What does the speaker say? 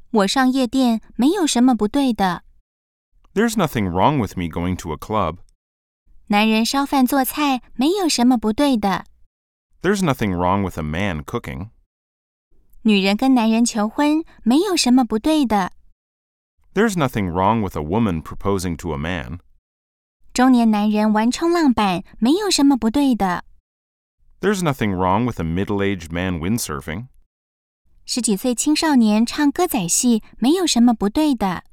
我上夜店没有什么不对的。 There's nothing wrong with me going to a club. 男人烧饭做菜没有什么不对的。 There's nothing wrong with a man cooking. 女人跟男人求婚没有什么不对的。 There's nothing wrong with a woman proposing to a man. 中年男人玩冲浪板没有什么不对的。 There's nothing wrong with a middle-aged man windsurfing. 十几岁青少年唱歌仔戏没有什么不对的。